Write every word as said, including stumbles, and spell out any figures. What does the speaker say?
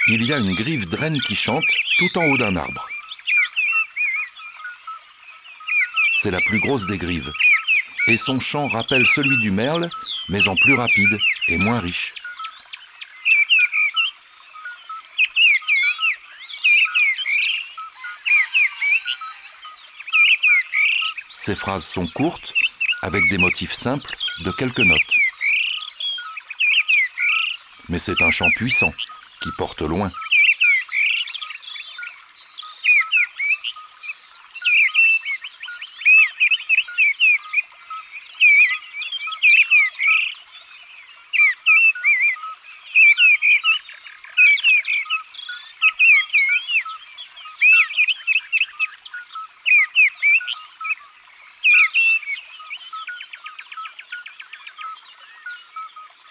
Il y a une grive draine qui chante tout en haut d'un arbre. C'est la plus grosse des grives. Et son chant rappelle celui du merle, mais en plus rapide et moins riche. Ces phrases sont courtes, avec des motifs simples de quelques notes. Mais c'est un chant puissant, qui porte loin.